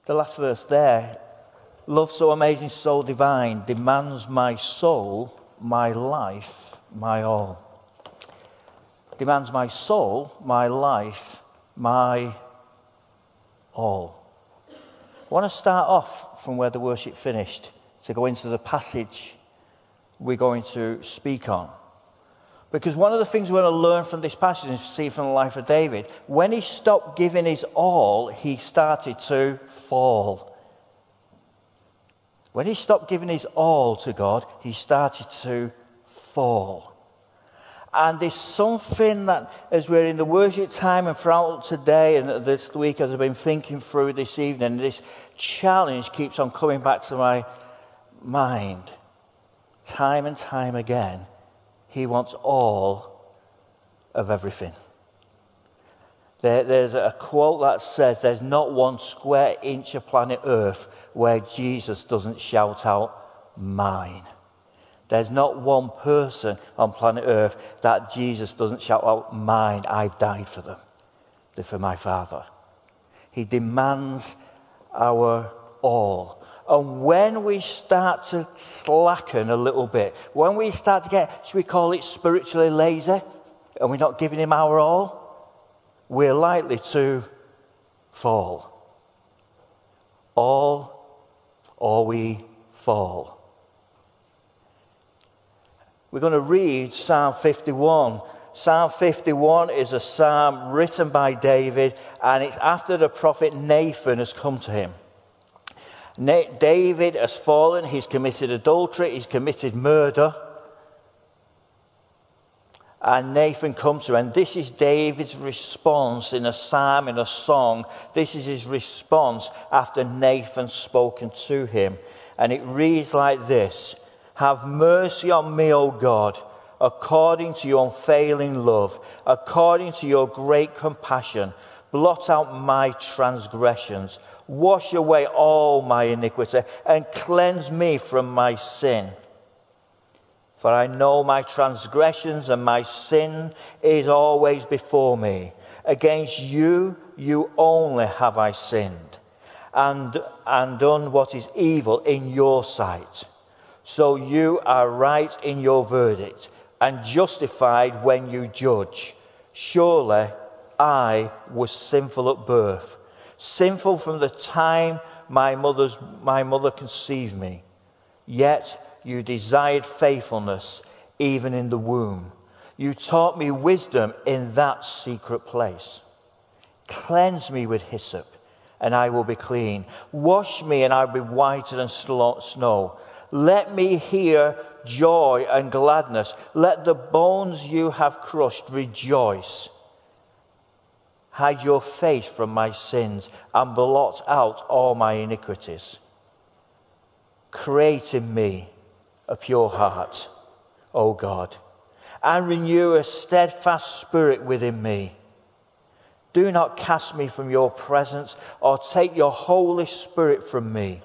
The last verse there, love so amazing, so divine, demands my soul, my life, my all. Demands my soul, my life, my all. I want to start off from where the worship finished to go into the passage we're going to speak on. Because one of the things we're going to learn from this passage and see from the life of David, when he stopped giving his all, he started to fall. When he stopped giving his all to God, he started to fall. And there's something that, as we're in the worship time and throughout today and this week, as I've been thinking through this evening, this challenge keeps on coming back to my mind. Time and time again, he wants all of everything. There's a quote that says, there's not one square inch of planet Earth where Jesus doesn't shout out, mine. There's not one person on planet Earth that Jesus doesn't shout out, mine, I've died for them. They're for my Father. He demands our all. And when we start to slacken a little bit, when we start to get, should we call it spiritually lazy, and we're not giving him our all, we're likely to fall. All, or we fall. We're going to read Psalm 51. Psalm 51 is a psalm written by David, and it's after the prophet Nathan has come to him. David has fallen, he's committed adultery, he's committed murder. And Nathan comes to him, and this is David's response in a psalm, in a song. This is his response after Nathan's spoken to him. And it reads like this: have mercy on me, O God, according to your unfailing love, according to your great compassion. Blot out my transgressions. Wash away all my iniquity and cleanse me from my sin. For I know my transgressions and my sin is always before me. Against you, you only have I sinned and done what is evil in your sight. So you are right in your verdict and justified when you judge. Surely I was sinful at birth, sinful from the time my mother conceived me. Yet you desired faithfulness even in the womb. You taught me wisdom in that secret place. Cleanse me with hyssop, and I will be clean. Wash me, and I will be whiter than snow. Let me hear joy and gladness. Let the bones you have crushed rejoice. Hide your face from my sins and blot out all my iniquities. Create in me a pure heart, O God, and renew a steadfast spirit within me. Do not cast me from your presence or take your Holy Spirit from me.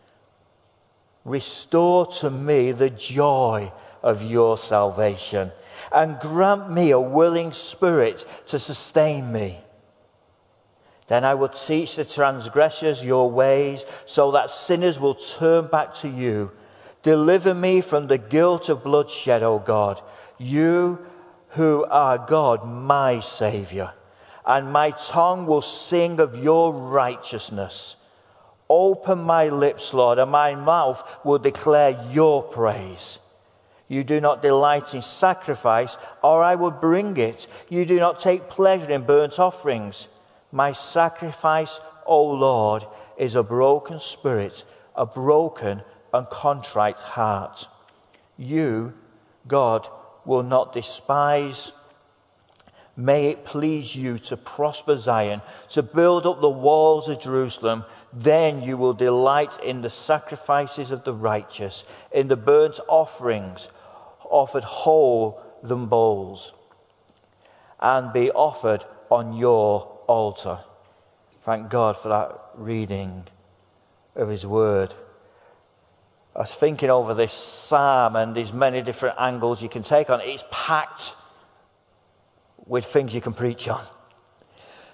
Restore to me the joy of your salvation and grant me a willing spirit to sustain me. Then I will teach the transgressors your ways so that sinners will turn back to you. Deliver me from the guilt of bloodshed, O God, you who are God, my Saviour, and my tongue will sing of your righteousness. Open my lips, Lord, and my mouth will declare your praise. You do not delight in sacrifice, or I would bring it. You do not take pleasure in burnt offerings. My sacrifice, O Lord, is a broken spirit, a broken and contrite heart. You, God, will not despise. May it please you to prosper Zion, to build up the walls of Jerusalem. Then you will delight in the sacrifices of the righteous, in the burnt offerings offered whole than bowls, and be offered on your altar. Thank God for that reading of his word. I was thinking over this psalm, and there's many different angles you can take on it. It's packed with things you can preach on.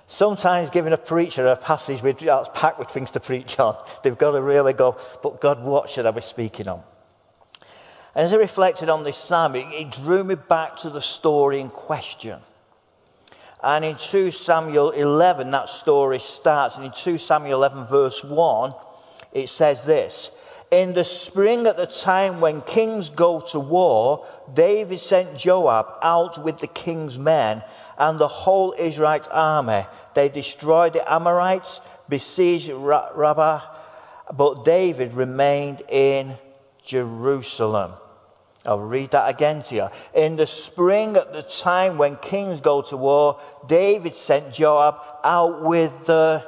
Sometimes giving a preacher a passage that's packed with things to preach on, they've got to really go, but God, what should I be speaking on? And as I reflected on this psalm, it drew me back to the story in question. And in 2 Samuel 11, that story starts. And in 2 Samuel 11, verse 1, it says this. In the spring, at the time when kings go to war, David sent Joab out with the king's men and the whole Israelite army. They destroyed the Amorites, besieged Rabbah, but David remained in Jerusalem. I'll read that again to you. In the spring, at the time when kings go to war, David sent Joab out with the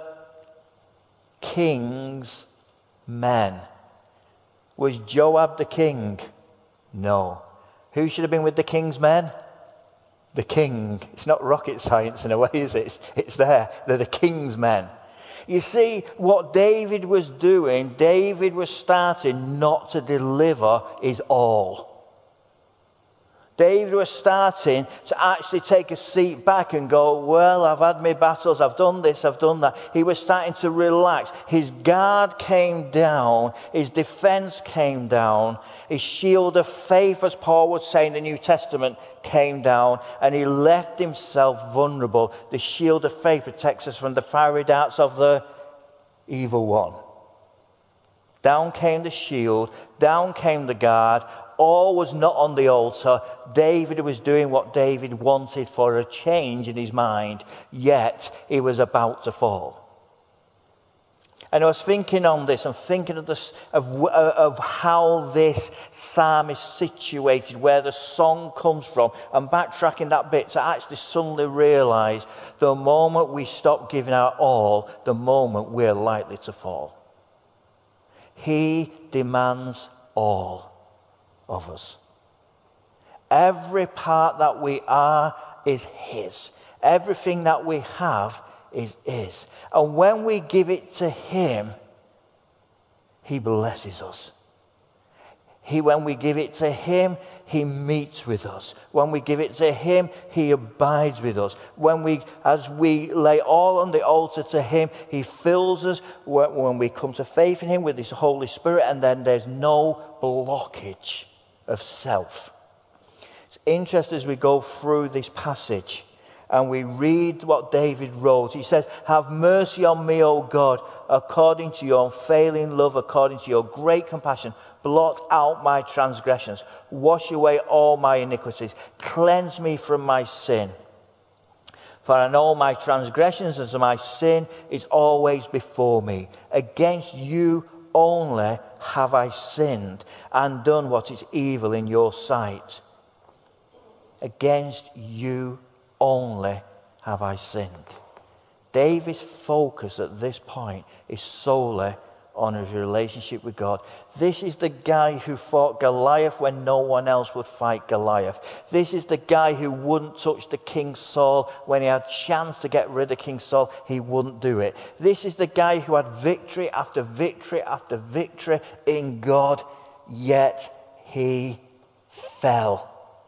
king's men. Was Joab the king? No. Who should have been with the king's men? The king. It's not rocket science in a way, is it? It's there. They're the king's men. You see, what David was doing, David was starting not to deliver his all. David was starting to actually take a seat back and go, well, I've had my battles, I've done this, I've done that. He was starting to relax. His guard came down, his defense came down, his shield of faith, as Paul would say in the New Testament, came down, and he left himself vulnerable. The shield of faith protects us from the fiery darts of the evil one. Down came the shield, down came the guard. All was not on the altar. David was doing what David wanted for a change in his mind, yet he was about to fall. And I was thinking on this and thinking of this, of how this psalm is situated, where the song comes from, and backtracking that bit to actually suddenly realise the moment we stop giving our all, the moment we're likely to fall. He demands all of us. Every part that we are is His. Everything that we have is His. And when we give it to Him, He blesses us. When we give it to Him, He meets with us. When we give it to Him, He abides with us. As we lay all on the altar to Him, He fills us when we come to faith in Him with His Holy Spirit, and then there's no blockage of self. It's interesting as we go through this passage and we read what David wrote. He says, have mercy on me, O God, according to your unfailing love, according to your great compassion. Blot out my transgressions. Wash away all my iniquities. Cleanse me from my sin. For I know my transgressions and my sin is always before me. Against you only have I sinned and done what is evil in your sight. Against you only have I sinned. David's focus at this point is solely on his relationship with God. This is the guy who fought Goliath when no one else would fight Goliath. This is the guy who wouldn't touch the King Saul when he had a chance to get rid of King Saul. He wouldn't do it. This is the guy who had victory after victory after victory in God, yet he fell.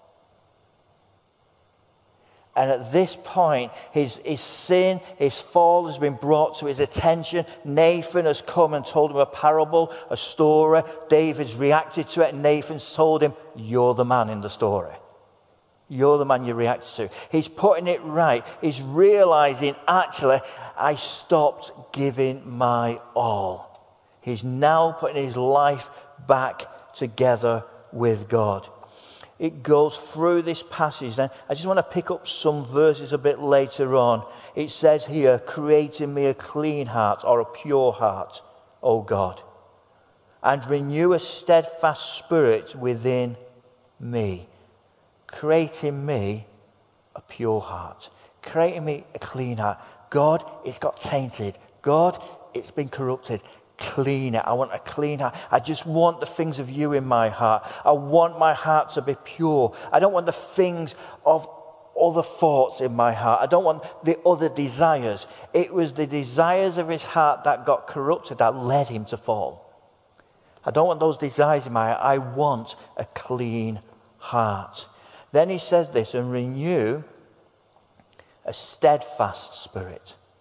And at this point, his sin, his fall has been brought to his attention. Nathan has come and told him a parable, a story. David's reacted to it. And Nathan's told him, you're the man in the story. You're the man you reacted to. He's putting it right. He's realizing, actually, I stopped giving my all. He's now putting his life back together with God. It goes through this passage. Then I just want to pick up some verses a bit later on. It says here, create in me a clean heart or a pure heart, O God, and renew a steadfast spirit within me. Create in me a pure heart. Create in me a clean heart. God, it's got tainted. God, it's been corrupted. Clean it. I want a clean heart. I just want the things of you in my heart. I want my heart to be pure. I don't want the things of other thoughts in my heart. I don't want the other desires. It was the desires of his heart that got corrupted that led him to fall. I don't want those desires in my heart. I want a clean heart. Then he says this, and renew a steadfast spirit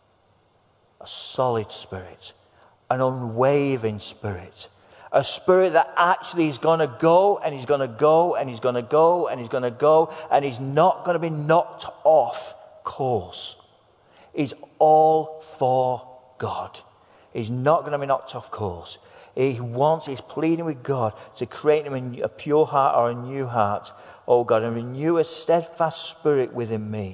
a solid spirit, an unwavering spirit, a spirit that actually is going to go and he's going to go and he's going to go and he's going to go and he's not going to be knocked off course. He's all for God. He's not going to be knocked off course. He's pleading with God to create him a pure heart or a new heart, oh God, and renew a steadfast spirit within me.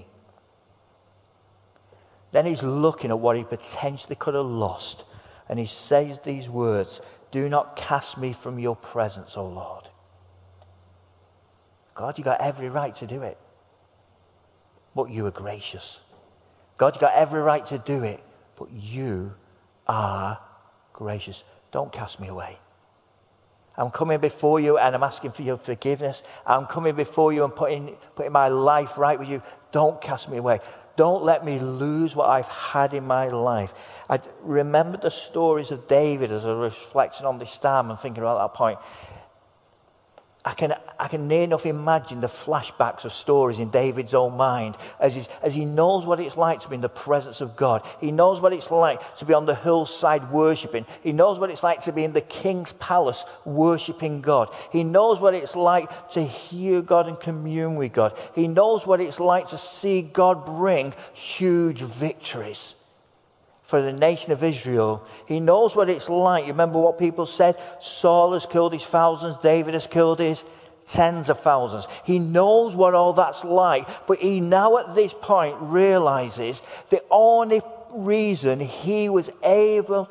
Then he's looking at what he potentially could have lost, and he says these words, do not cast me from your presence, O Lord. God, you got every right to do it, but you are gracious. God, you got every right to do it, but you are gracious. Don't cast me away. I'm coming before you and I'm asking for your forgiveness. I'm coming before you and putting my life right with you. Don't cast me away. Don't let me lose what I've had in my life. I remember the stories of David as I was reflecting on this psalm and thinking about that point. I can near enough imagine the flashbacks of stories in David's own mind as he knows what it's like to be in the presence of God. He knows what it's like to be on the hillside worshipping. He knows what it's like to be in the king's palace worshipping God. He knows what it's like to hear God and commune with God. He knows what it's like to see God bring huge victories for the nation of Israel. He knows what it's like. You remember what people said? Saul has killed his thousands, David has killed his tens of thousands. He knows what all that's like, but he now at this point realizes the only reason he was able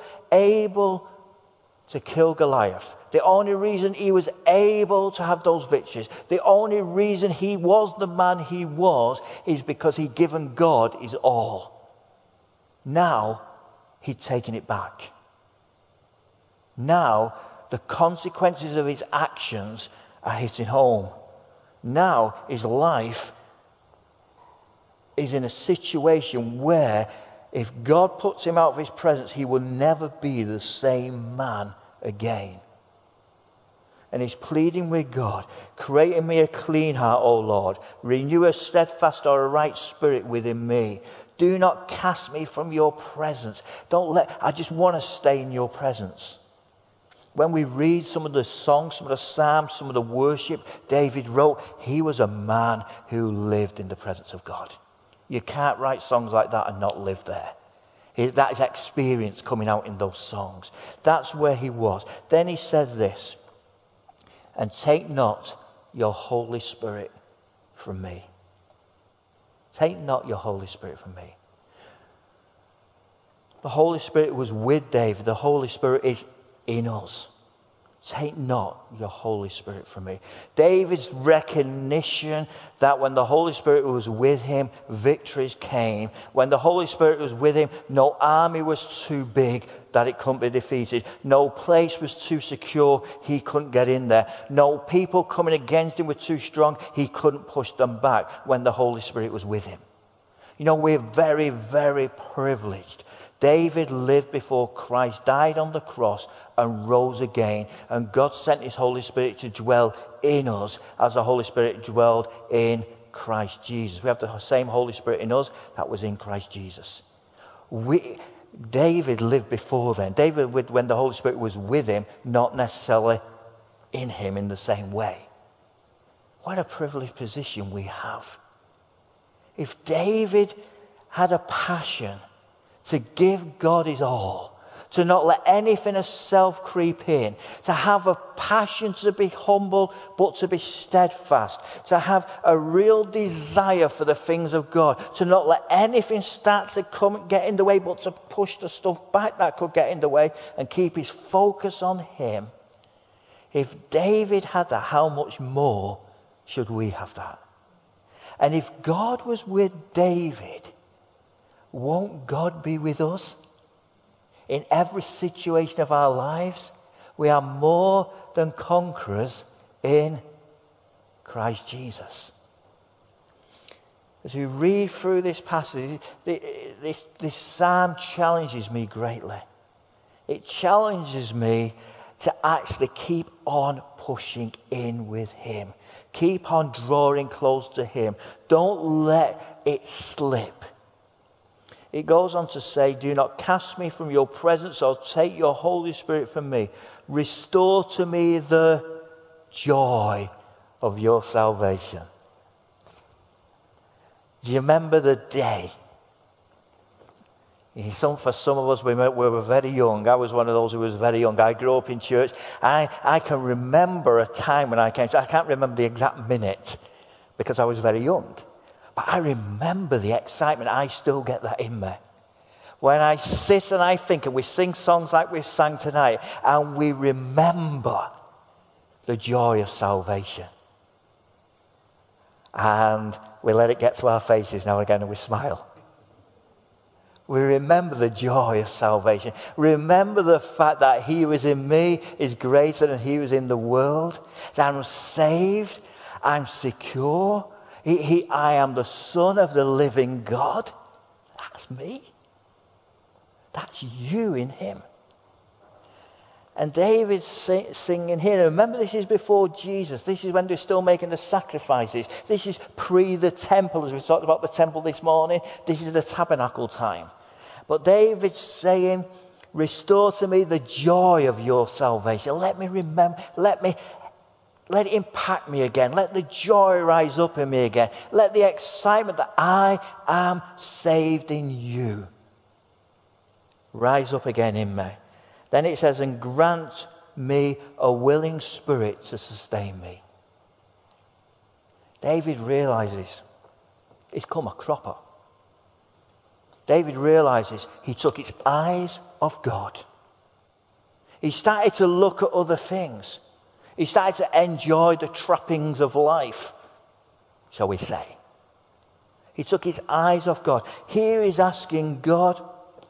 to kill Goliath, the only reason he was able to have those victories, the only reason he was the man he was, is because he'd given God his all. Now, he'd taken it back. Now, the consequences of his actions are hitting home. Now, his life is in a situation where if God puts him out of his presence, he will never be the same man again. And he's pleading with God, create in me a clean heart, O Lord. Renew a steadfast or a right spirit within me. Do not cast me from your presence. I just want to stay in your presence. When we read some of the songs, some of the psalms, some of the worship David wrote, he was a man who lived in the presence of God. You can't write songs like that and not live there. That is experience coming out in those songs. That's where he was. Then he says this, and take not your Holy Spirit from me. Take not your Holy Spirit from me. The Holy Spirit was with David. The Holy Spirit is in us. Take not your Holy Spirit from me. David's recognition that when the Holy Spirit was with him, victories came. When the Holy Spirit was with him, no army was too big that it couldn't be defeated. No place was too secure, he couldn't get in there. No people coming against him were too strong, he couldn't push them back when the Holy Spirit was with him. You know, we're very, very privileged. David lived before Christ, died on the cross and rose again. And God sent his Holy Spirit to dwell in us as the Holy Spirit dwelled in Christ Jesus. We have the same Holy Spirit in us that was in Christ Jesus. David lived before then. David, when the Holy Spirit was with him, not necessarily in him in the same way. What a privileged position we have. If David had a passion to give God his all, to not let anything of self creep in, to have a passion to be humble but to be steadfast, to have a real desire for the things of God, to not let anything start to come and get in the way but to push the stuff back that could get in the way and keep his focus on him. If David had that, how much more should we have that? And if God was with David, won't God be with us? In every situation of our lives, we are more than conquerors in Christ Jesus. As we read through this passage, this psalm challenges me greatly. It challenges me to actually keep on pushing in with him. Keep on drawing close to him. Don't let it slip. It goes on to say, do not cast me from your presence or take your Holy Spirit from me. Restore to me the joy of your salvation. Do you remember the day? For some of us, we were very young. I was one of those who was very young. I grew up in church. I can remember a time when I came to, I can't remember the exact minute because I was very young. But I remember the excitement. I still get that in me. When I sit and I think, and we sing songs like we've sang tonight, and we remember the joy of salvation. And we let it get to our faces now and again and we smile. We remember the joy of salvation. Remember the fact that he who is in me is greater than he who is in the world. That I'm saved. I'm secure. I am the Son of the living God. That's me. That's you in him. And David's singing here. Remember, this is before Jesus. This is when they're still making the sacrifices. This is pre the temple, as we talked about the temple this morning. This is the tabernacle time. But David's saying, restore to me the joy of your salvation. Let me remember, let it impact me again. Let the joy rise up in me again. Let the excitement that I am saved in you rise up again in me. Then it says, and grant me a willing spirit to sustain me. David realizes he's come a cropper. David realizes he took his eyes off God. He started to look at other things. He started to enjoy the trappings of life, shall we say. He took his eyes off God. Here he's asking God,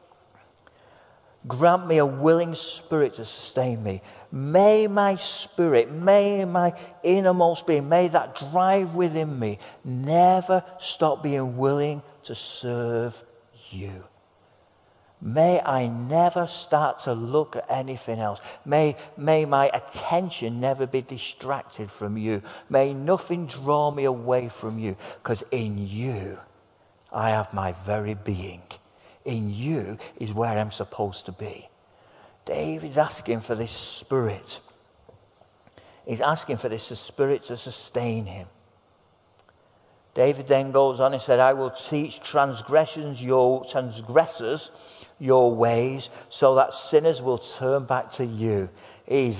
grant me a willing spirit to sustain me. May my spirit, may my innermost being, may that drive within me never stop being willing to serve you. May I never start to look at anything else. May my attention never be distracted from you. May nothing draw me away from you, because in you I have my very being. In you is where I'm supposed to be. David's asking for this spirit. He's asking for this spirit to sustain him. David then goes on and said, I will teach transgressors your ways, so that sinners will turn back to you. He's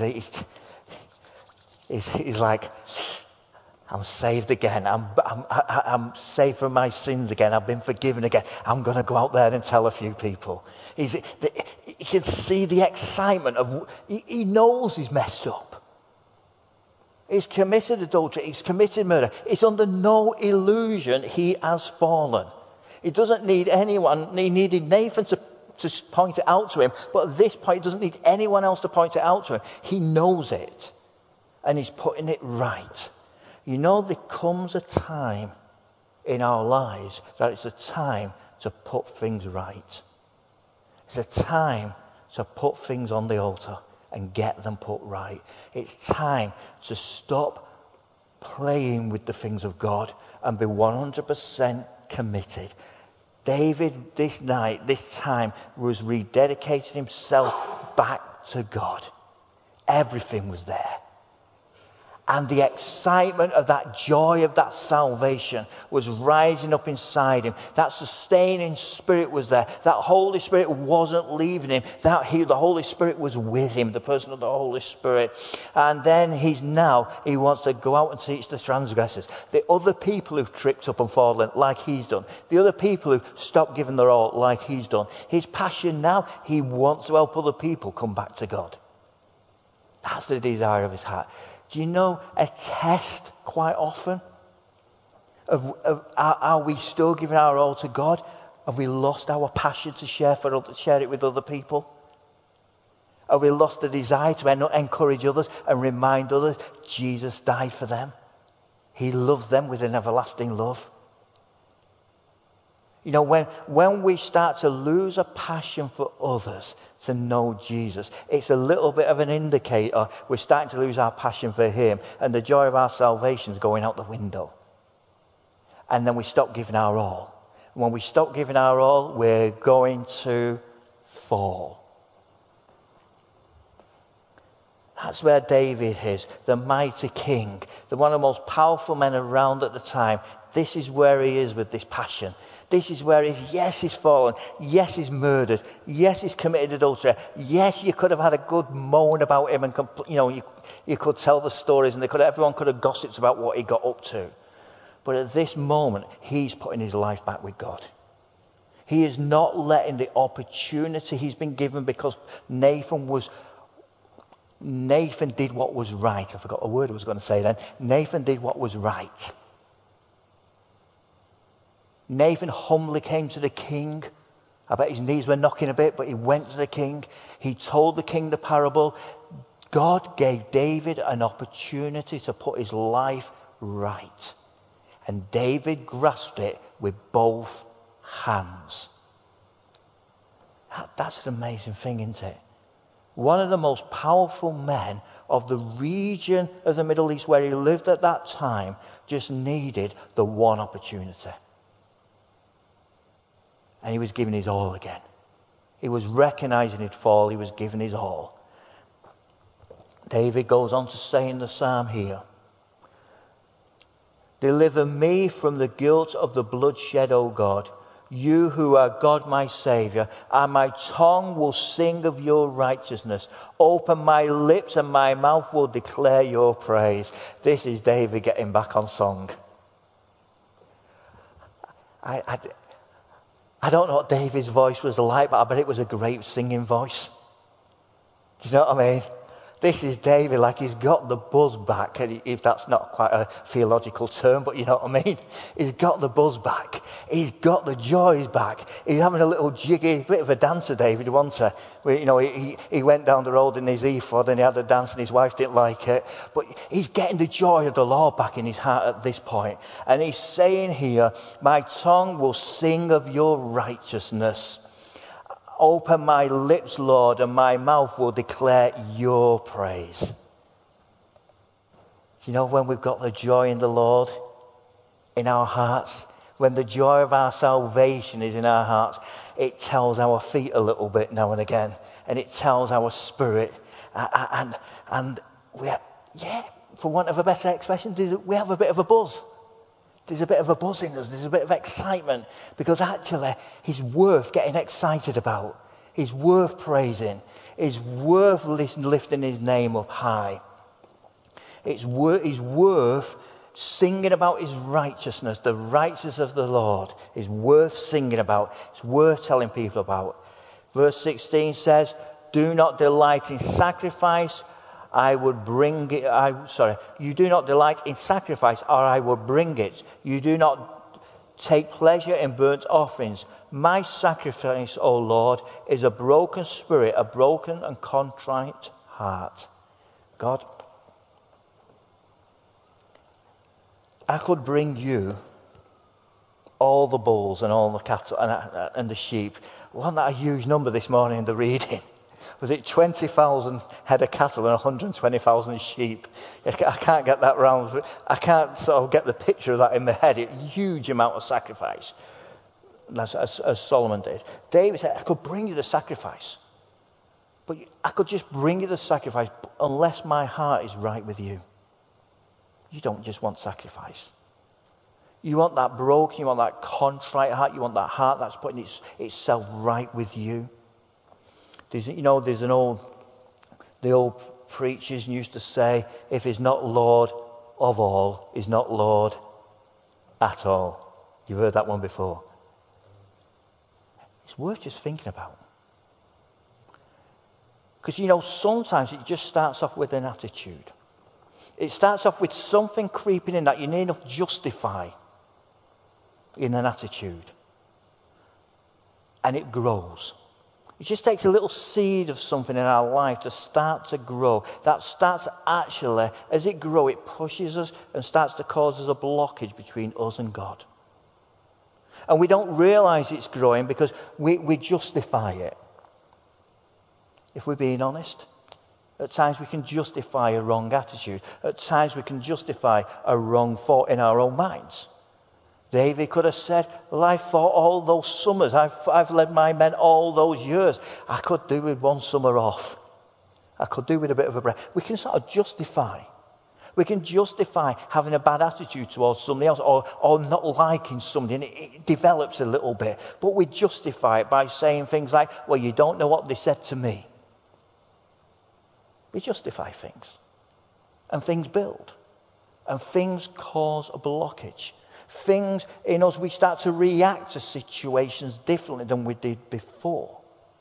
like, I'm saved again. I'm saved from my sins again. I've been forgiven again. I'm going to go out there and tell a few people. He can see the excitement of, he knows he's messed up. He's committed adultery. He's committed murder. It's under no illusion he has fallen. He doesn't need anyone. He needed Nathan to point it out to him. But at this point, he doesn't need anyone else to point it out to him. He knows it. And he's putting it right. You know, there comes a time in our lives that it's a time to put things right. It's a time to put things on the altar and get them put right. It's time to stop playing with the things of God and be 100% committed. David, this time, was rededicating himself back to God. Everything was there. And the excitement of that joy of that salvation was rising up inside him. That sustaining spirit was there. That Holy Spirit wasn't leaving him. The Holy Spirit was with him, the person of the Holy Spirit. And then he wants to go out and teach the transgressors. The other people who've tripped up and fallen like he's done. The other people who've stopped giving their all like he's done. His passion now, he wants to help other people come back to God. That's the desire of his heart. Do you know a test quite often of are we still giving our all to God? Have we lost our passion to share it with other people? Have we lost the desire to encourage others and remind others Jesus died for them? He loves them with an everlasting love. You know, when we start to lose a passion for others to know Jesus, it's a little bit of an indicator we're starting to lose our passion for him, and the joy of our salvation is going out the window. And then we stop giving our all. And when we stop giving our all, we're going to fall. That's where David is, the mighty king, one of the most powerful men around at the time. This is where he is with this passion. This is where he's, yes, he's fallen. Yes, he's murdered. Yes, he's committed adultery. Yes, you could have had a good moan about him and, you could tell the stories and everyone could have gossiped about what he got up to. But at this moment, he's putting his life back with God. He is not letting the opportunity he's been given because Nathan did what was right. I forgot a word I was going to say then. Nathan did what was right. Nathan humbly came to the king. I bet his knees were knocking a bit, but he went to the king. He told the king the parable. God gave David an opportunity to put his life right. And David grasped it with both hands. That's an amazing thing, isn't it? One of the most powerful men of the region of the Middle East where he lived at that time just needed the one opportunity. And he was giving his all again. He was recognizing he'd fall. He was giving his all. David goes on to say in the psalm here, deliver me from the guilt of the bloodshed, O God. You who are God my Saviour, and my tongue will sing of your righteousness. Open my lips and my mouth will declare your praise. This is David getting back on song. I don't know what David's voice was like, but I bet it was a great singing voice. Do you know what I mean? This is David, like he's got the buzz back, if that's not quite a theological term, but you know what I mean. He's got the buzz back. He's got the joys back. He's having a little jiggy, bit of a dancer, David, wasn't he? He went down the road in his ephod and he had a dance and his wife didn't like it. But he's getting the joy of the Lord back in his heart at this point. And he's saying here, my tongue will sing of your righteousness. Open my lips, Lord, and my mouth will declare your praise. You know, when we've got the joy in the Lord in our hearts, when the joy of our salvation is in our hearts, it tells our feet a little bit now and again, and it tells our spirit, and we have, for want of a better expression, we have a bit of a buzz. There's a bit of a buzz in us. There's a bit of excitement because actually he's worth getting excited about. He's worth praising. He's worth lifting his name up high. He's worth singing about his righteousness. The righteousness of the Lord is worth singing about. It's worth telling people about. Verse 16 says, do not delight in sacrifice. You do not delight in sacrifice, or I will bring it. You do not take pleasure in burnt offerings. My sacrifice, O Lord, is a broken spirit, a broken and contrite heart. God, I could bring you all the bulls and all the cattle and the sheep. Wasn't that a huge number this morning in the reading? Was it 20,000 head of cattle and 120,000 sheep? I can't get that round. I can't sort of get the picture of that in my head. A huge amount of sacrifice, as Solomon did. David said, I could bring you the sacrifice. But I could just bring you the sacrifice unless my heart is right with you. You don't just want sacrifice. You want that broken, you want that contrite heart, you want that heart that's putting itself right with you. The old preachers used to say, if he's not Lord of all, he's not Lord at all. You've heard that one before. It's worth just thinking about. Because, sometimes it just starts off with an attitude. It starts off with something creeping in that you need enough justify in an attitude. And it grows. It just takes a little seed of something in our life to start to grow. That starts actually, as it grows, it pushes us and starts to cause us a blockage between us and God. And we don't realize it's growing because we justify it. If we're being honest, at times we can justify a wrong attitude. At times we can justify a wrong thought in our own minds. David could have said, well, I fought all those summers. I've led my men all those years. I could do with one summer off. I could do with a bit of a break. We can sort of justify. We can justify having a bad attitude towards somebody else or not liking somebody, and it develops a little bit. But we justify it by saying things like, well, you don't know what they said to me. We justify things. And things build. And things cause a blockage. Things in us, we start to react to situations differently than we did before.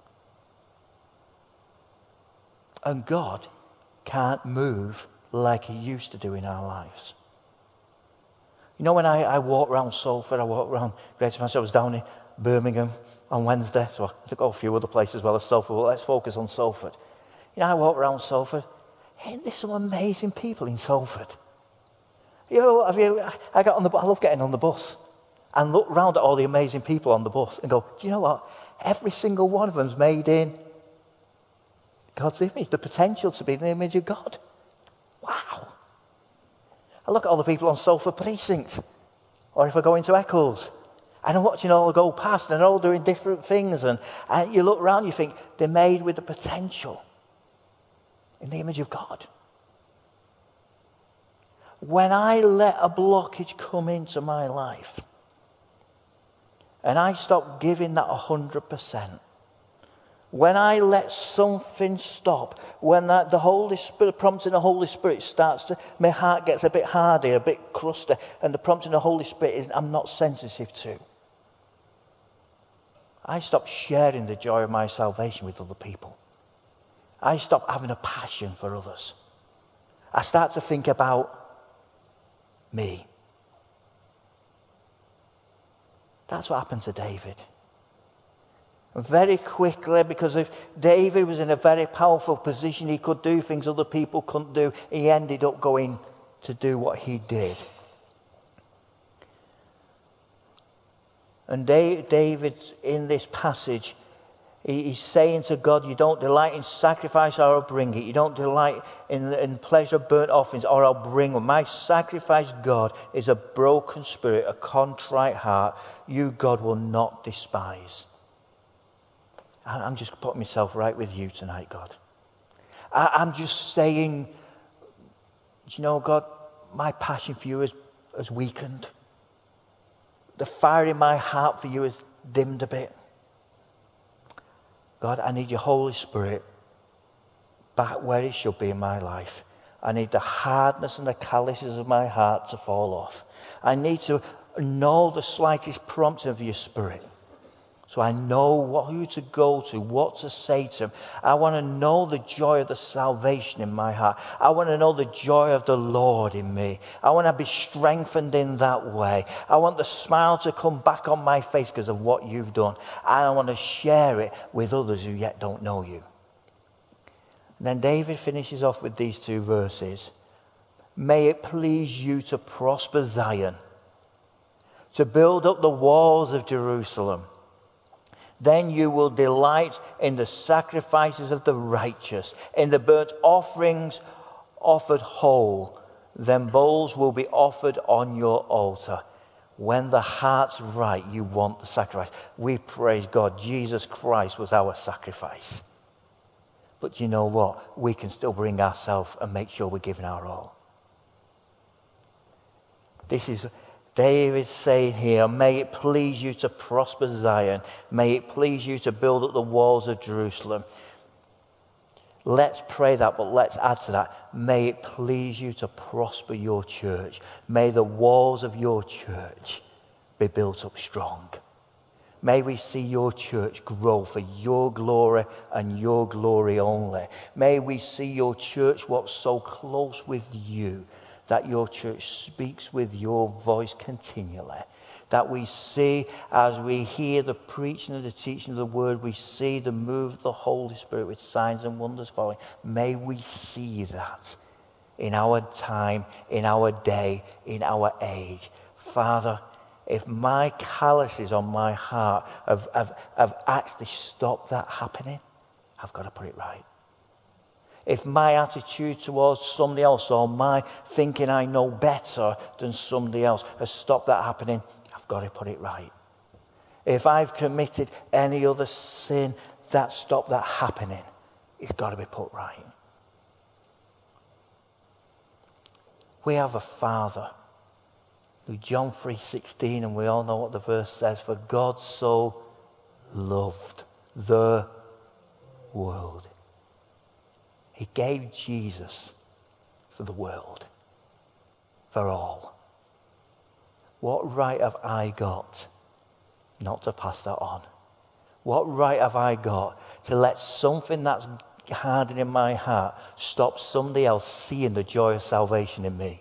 And God can't move like he used to do in our lives. You know, when I walk around Salford, I walk around Greater Manchester. I was down in Birmingham on Wednesday, so I took a few other places as well as Salford, but let's focus on Salford. You know, I walk around Salford. Ain't there some amazing people in Salford? You know, I love getting on the bus and look round at all the amazing people on the bus and go, do you know what? Every single one of them's made in God's image, the potential to be in the image of God. Wow. I look at all the people on Salford Precinct, or if I go into Eccles, and I'm watching all go past, and they're all doing different things, and you look around, you think, they're made with the potential in the image of God. When I let a blockage come into my life, and I stop giving that 100%, when I let something stop, when the Holy Spirit, prompting the Holy Spirit starts to, my heart gets a bit hardy, a bit crusty, and the prompting of the Holy Spirit is I'm not sensitive to. I stop sharing the joy of my salvation with other people. I stop having a passion for others. I start to think about me. That's what happened to David. Very quickly, because if David was in a very powerful position, he could do things other people couldn't do. He ended up going to do what he did. And David, in this passage, he's saying to God, you don't delight in sacrifice, or I'll bring it. You don't delight in pleasure of burnt offerings, or I'll bring them. My sacrifice, God, is a broken spirit, a contrite heart. You, God, will not despise. I'm just putting myself right with you tonight, God. I'm just saying, you know, God, my passion for you has weakened. The fire in my heart for you has dimmed a bit. God, I need your Holy Spirit back where it should be in my life. I need the hardness and the calluses of my heart to fall off. I need to know the slightest prompting of your Spirit. So I know who to go to, what to say to him. I want to know the joy of the salvation in my heart. I want to know the joy of the Lord in me. I want to be strengthened in that way. I want the smile to come back on my face because of what you've done. And I want to share it with others who yet don't know you. And then David finishes off with these two verses. May it please you to prosper Zion, to build up the walls of Jerusalem. Then you will delight in the sacrifices of the righteous, in the burnt offerings offered whole. Then bowls will be offered on your altar. When the heart's right, you want the sacrifice. We praise God. Jesus Christ was our sacrifice. But you know what? We can still bring ourselves and make sure we're giving our all. This is David saying here, may it please you to prosper Zion. May it please you to build up the walls of Jerusalem. Let's pray that, but let's add to that. May it please you to prosper your church. May the walls of your church be built up strong. May we see your church grow for your glory and your glory only. May we see your church walk so close with you that your church speaks with your voice continually. That we see, as we hear the preaching and the teaching of the word, we see the move of the Holy Spirit with signs and wonders following. May we see that in our time, in our day, in our age. Father, if my calluses on my heart have actually stopped that happening, I've got to put it right. If my attitude towards somebody else or my thinking I know better than somebody else has stopped that happening, I've I've got to put it right. If I've committed any other sin that stopped that happening, it's got to be put right. We have a Father who, John 3:16, and we all know what the verse says, for God so loved the world. He gave Jesus for the world, for all. What right have I got not to pass that on? What right have I got to let something that's hardening my heart stop somebody else seeing the joy of salvation in me?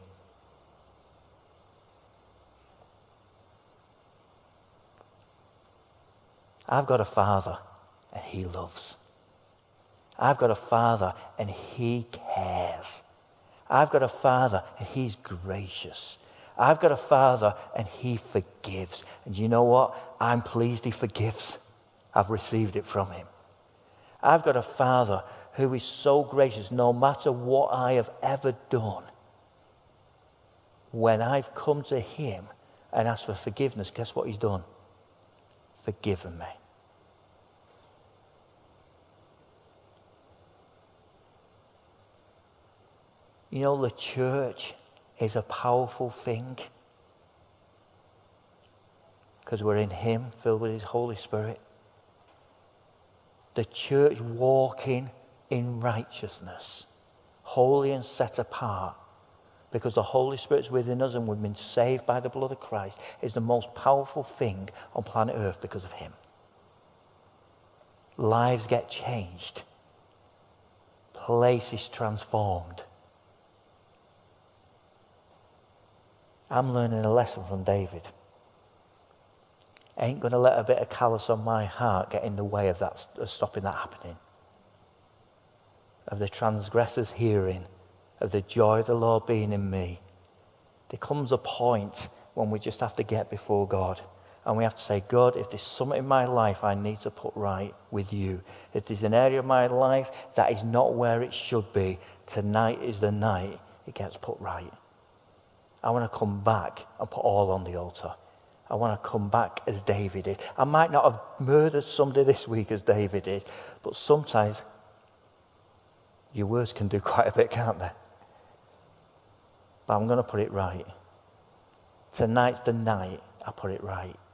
I've got a Father and He loves. I've got a Father and He cares. I've got a Father and He's gracious. I've got a Father and He forgives. And you know what? I'm pleased He forgives. I've received it from Him. I've got a Father who is so gracious, no matter what I have ever done. When I've come to Him and asked for forgiveness, guess what He's done? Forgiven me. You know, the church is a powerful thing because we're in Him, filled with His Holy Spirit. The church walking in righteousness, holy and set apart, because the Holy Spirit's within us and we've been saved by the blood of Christ, is the most powerful thing on planet Earth because of Him. Lives get changed. Places transformed. I'm learning a lesson from David. I ain't going to let a bit of callous on my heart get in the way of that, of stopping that happening. Of the transgressors hearing, of the joy of the Lord being in me. There comes a point when we just have to get before God and we have to say, God, if there's something in my life I need to put right with you, if there's an area of my life that is not where it should be, tonight is the night it gets put right. I want to come back and put all on the altar. I want to come back as David did. I might not have murdered somebody this week as David did, but sometimes your words can do quite a bit, can't they? But I'm going to put it right. Tonight's the night I put it right.